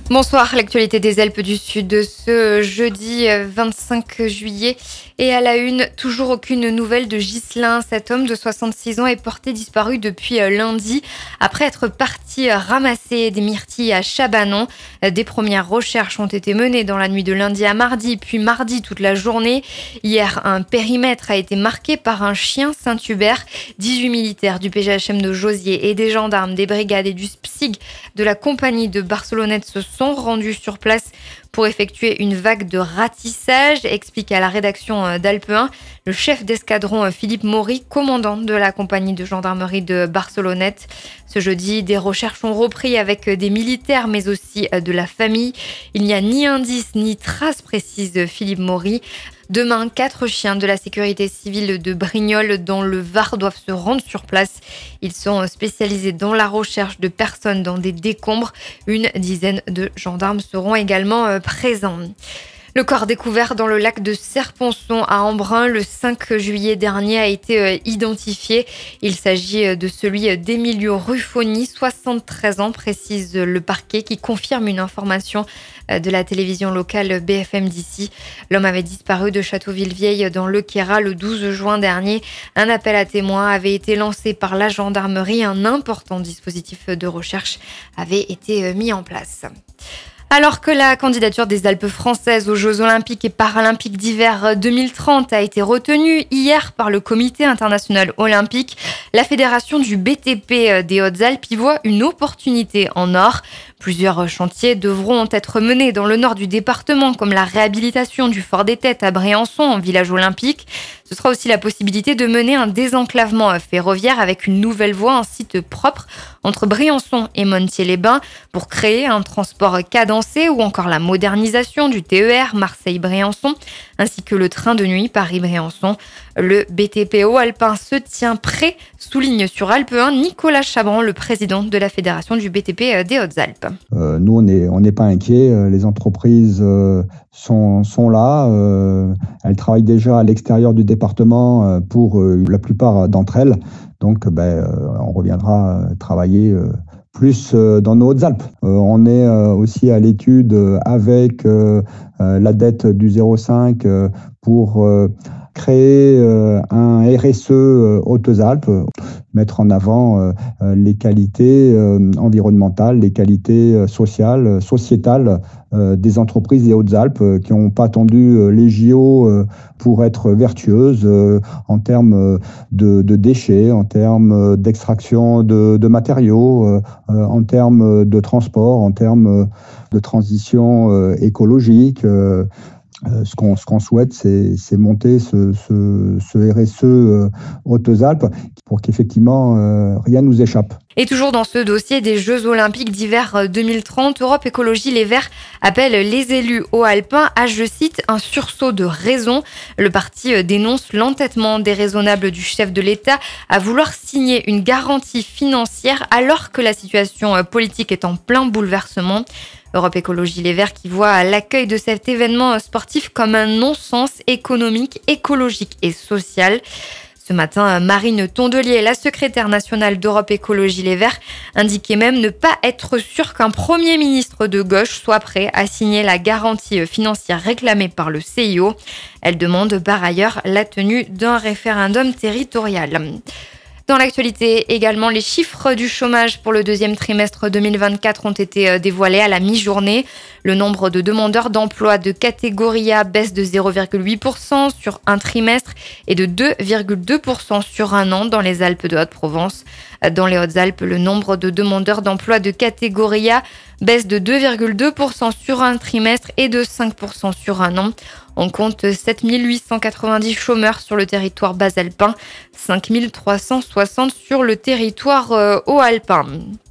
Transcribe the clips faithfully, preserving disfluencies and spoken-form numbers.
Bonsoir, l'actualité des Alpes du Sud de ce jeudi vingt-cinq juillet. Et à la une, toujours aucune nouvelle de Ghislain. Cet homme de soixante-six ans est porté disparu depuis lundi après être parti ramasser des myrtilles à Chabanon. Des premières recherches ont été menées dans la nuit de lundi à mardi, puis mardi toute la journée. Hier, un périmètre a été marqué par un chien Saint-Hubert. dix-huit militaires du P G H M de Josier et des gendarmes, des brigades et du S P S I G de la compagnie de Barcelonnette se sont rendus sur place pour effectuer une vague de ratissage, explique à la rédaction d'Alpe un le chef d'escadron Philippe Maury, commandant de la compagnie de gendarmerie de Barcelonnette. Ce jeudi, des recherches ont repris avec des militaires, mais aussi de la famille. Il n'y a ni indice ni trace, précise Philippe Maury. Demain, quatre chiens de la sécurité civile de Brignoles dans le Var doivent se rendre sur place. Ils sont spécialisés dans la recherche de personnes dans des décombres. Une dizaine de gendarmes seront également présents. Le corps découvert dans le lac de Serponçon à Embrun le cinq juillet dernier a été identifié. Il s'agit de celui d'Emilio Ruffoni, soixante-treize ans, précise le parquet, qui confirme une information de la télévision locale B F M d'ici. L'homme avait disparu de Châteauville-Vieille dans le Queyras le douze juin dernier. Un appel à témoins avait été lancé par la gendarmerie. Un important dispositif de recherche avait été mis en place. Alors que la candidature des Alpes françaises aux Jeux Olympiques et Paralympiques d'hiver deux mille trente a été retenue hier par le Comité international olympique, la fédération du B T P des Hautes-Alpes y voit une opportunité en or. Plusieurs chantiers devront être menés dans le nord du département, comme la réhabilitation du Fort des Têtes à Briançon, en village olympique. Ce sera aussi la possibilité de mener un désenclavement ferroviaire avec une nouvelle voie, un site propre entre Briançon et Montier-les-Bains pour créer un transport cadencé, ou encore la modernisation du T E R Marseille-Briançon ainsi que le train de nuit Paris-Briançon. Le B T P haut-alpin se tient prêt, souligne sur Alpe un Nicolas Chabran, le président de la fédération du B T P des Hautes-Alpes. Euh, nous, on n'est on n'est pas inquiets. Les entreprises euh, sont, sont là. Euh, elles travaillent déjà à l'extérieur du département euh, pour euh, la plupart d'entre elles. Donc, ben, euh, on reviendra travailler euh, plus euh, dans nos Hautes-Alpes. Euh, on est euh, aussi à l'étude euh, avec euh, euh, la dette du zéro virgule cinq euh, pour euh, créer euh, un R S E euh, Hautes-Alpes, mettre en avant euh, les qualités euh, environnementales, les qualités euh, sociales, euh, sociétales euh, des entreprises des Hautes-Alpes euh, qui n'ont pas attendu euh, les J O euh, pour être vertueuses euh, en termes de, de déchets, en termes d'extraction de, de matériaux, euh, en termes de transport, en termes de transition euh, écologique. Euh, Euh, ce qu'on ce qu'on souhaite, c'est, c'est monter ce, ce, ce R S E euh, Hautes-Alpes pour qu'effectivement euh, rien ne nous échappe. Et toujours dans ce dossier des Jeux Olympiques d'hiver deux mille trente, Europe Écologie Les Verts appelle les élus haut-alpins à, je cite, un sursaut de raison. Le parti dénonce l'entêtement déraisonnable du chef de l'État à vouloir signer une garantie financière alors que la situation politique est en plein bouleversement. Europe Écologie Les Verts qui voit l'accueil de cet événement sportif comme un non-sens économique, écologique et social. Ce matin, Marine Tondelier, la secrétaire nationale d'Europe Écologie Les Verts, indiquait même ne pas être sûr qu'un Premier ministre de gauche soit prêt à signer la garantie financière réclamée par le C I O. Elle demande par ailleurs la tenue d'un référendum territorial. Dans l'actualité également, les chiffres du chômage pour le deuxième trimestre deux mille vingt-quatre ont été dévoilés à la mi-journée. Le nombre de demandeurs d'emploi de catégorie A baisse de zéro virgule huit pour cent sur un trimestre et de deux virgule deux pour cent sur un an dans les Alpes de Haute-Provence. Dans les Hautes-Alpes, le nombre de demandeurs d'emploi de catégorie A baisse de deux virgule deux pour cent sur un trimestre et de cinq pour cent sur un an. On compte sept mille huit cent quatre-vingt-dix chômeurs sur le territoire basalpin, cinq mille trois cent soixante sur le territoire euh, haut-alpin.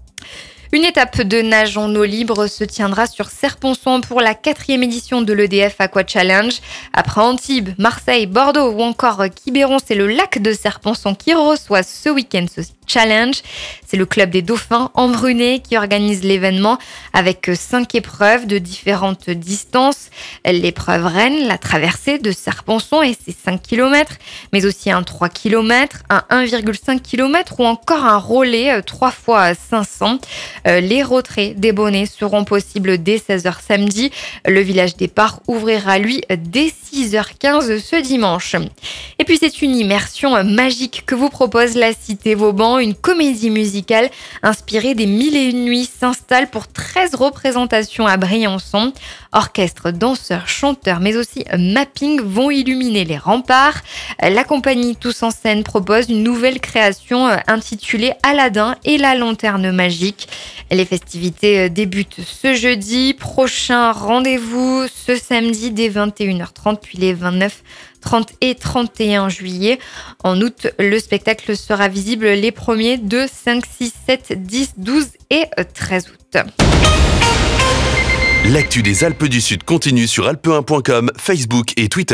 Une étape de nage en eau libre se tiendra sur Serponçon pour la quatrième édition de l'E D F Aqua Challenge. Après Antibes, Marseille, Bordeaux ou encore Quiberon, c'est le lac de Serponçon qui reçoit ce week-end Challenge. C'est le club des dauphins Embrunais qui organise l'événement avec cinq épreuves de différentes distances. L'épreuve reine, la traversée de Serponçon et ses cinq kilomètres, mais aussi un trois kilomètres, un un virgule cinq kilomètres ou encore un relais trois fois cinq cents. Les retraits des bonnets seront possibles dès seize heures samedi. Le village départ ouvrira lui dès six heures quinze ce dimanche. Et puis c'est une immersion magique que vous propose la Cité Vauban. Une comédie musicale inspirée des Mille et une nuits s'installe pour treize représentations à Briançon. Orchestre, danseurs, chanteurs, mais aussi mapping vont illuminer les remparts. La compagnie Tous en scène propose une nouvelle création intitulée Aladdin et la lanterne magique. Les festivités débutent ce jeudi. Prochain rendez-vous ce samedi dès vingt et une heures trente, puis les vingt-neuf, trente et trente et un juillet. En août, le spectacle sera visible les premiers deux, cinq, six, sept, dix, douze et treize août. L'actu des Alpes du Sud continue sur alpe un point com, Facebook et Twitter.